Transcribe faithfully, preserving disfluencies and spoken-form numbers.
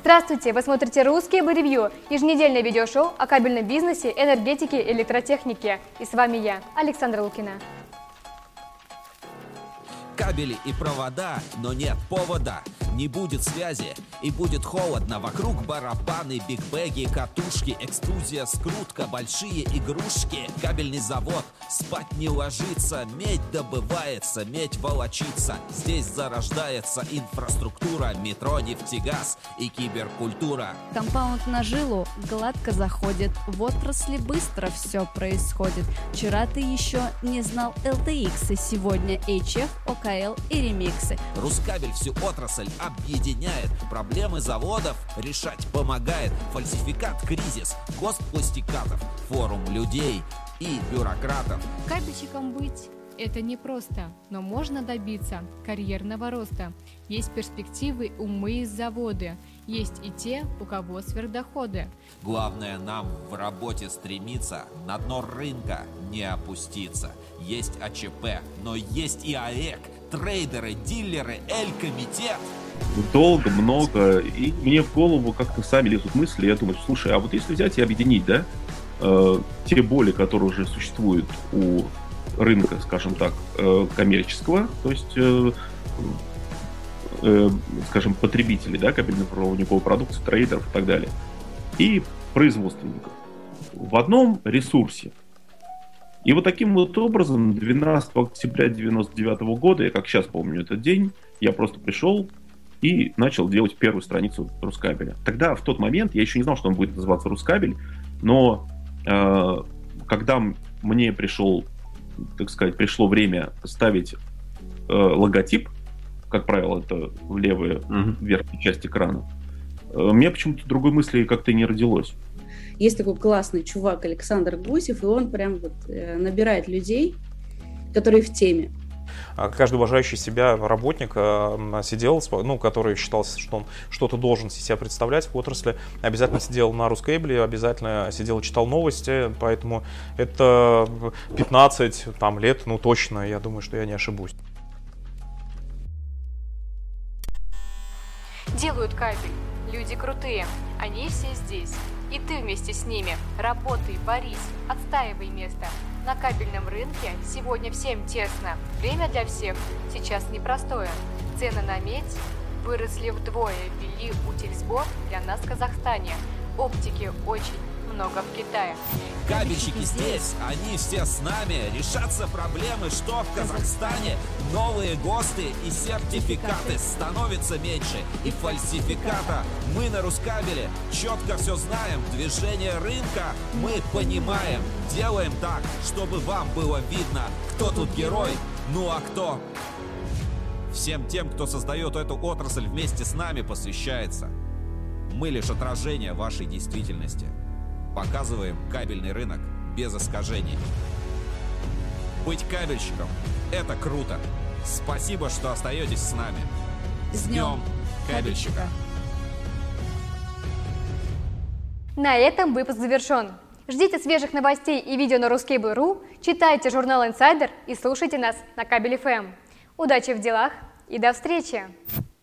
Здравствуйте! Вы смотрите «Русские Ревью», еженедельное видеошоу о кабельном бизнесе, энергетике и электротехнике. И с вами я, Александра Лукина. Кабели и провода, но нет повода. Не будет связи и будет холодно. Вокруг барабаны, бигбеги, катушки, экструзия, скрутка, большие игрушки. Кабельный завод спать не ложится, медь добывается, медь волочится. Здесь зарождается инфраструктура, метро, нефтегаз и киберкультура. Компаунд на жилу гладко заходит, в отрасли быстро все происходит. Вчера ты еще не знал эл тэ икс, и сегодня эйч эф, о ка эл и ремиксы. Рускабель всю отрасль объединяет, проблемы заводов решать помогает. Фальсификат, кризис, ГОСТ пластикатов, форум людей и бюрократов. Кабельщиком быть – это непросто, но можно добиться карьерного роста. Есть перспективы, умы и заводы, есть и те, у кого сверхдоходы. Главное нам в работе стремиться, на дно рынка не опуститься. Есть а че пэ, но есть и АЭК, трейдеры, дилеры, Эль-комитет. Долго, много, и мне в голову как-то сами лезут мысли, я думаю, слушай, а вот если взять и объединить, да, э, те боли, которые уже существуют у рынка, скажем так, э, коммерческого, то есть, э, э, скажем, потребителей, да, кабельно-проводниковой продукции, трейдеров и так далее, и производственников в одном ресурсе. И вот таким вот образом двенадцатого октября девяносто девятого года, я как сейчас помню этот день, я просто пришел и начал делать первую страницу Рускабеля. Тогда, в тот момент, я еще не знал, что он будет называться Рускабель, но э, когда мне пришел, так сказать, пришло время ставить э, логотип, как правило, это в левую mm-hmm. верхнюю часть экрана, э, у меня почему-то другой мысли как-то и не родилось. Есть такой классный чувак Александр Гусев, и он прям вот э, набирает людей, которые в теме. Каждый уважающий себя работник сидел, ну, который считался, что он что-то должен себя представлять в отрасли, обязательно сидел на Рускабеле, обязательно сидел и читал новости, поэтому это пятнадцать там, лет, ну точно, я думаю, что я не ошибусь. Делают кабель, люди крутые, они все здесь. И ты вместе с ними. Работай, борись, отстаивай место. На кабельном рынке сегодня всем тесно. Время для всех сейчас непростое. Цены на медь выросли вдвое. Ввели утильсбор для нас в Казахстане. Оптики очень много в Китае. Кабельщики здесь, они все с нами. Решатся проблемы, что в Казахстане. Новые ГОСТы и сертификаты становятся меньше. И фальсификата. Мы на Рускабеле четко все знаем. Движение рынка мы понимаем. Делаем так, чтобы вам было видно, кто тут герой, ну а кто. Всем тем, кто создает эту отрасль вместе с нами, посвящается. Мы лишь отражение вашей действительности. Показываем кабельный рынок без искажений. Быть кабельщиком – это круто. Спасибо, что остаетесь с нами. С днем кабельщика! На этом выпуск завершен. Ждите свежих новостей и видео на Ruskable точка ру, читайте журнал Insider и слушайте нас на Кабель эф эм. Удачи в делах и до встречи!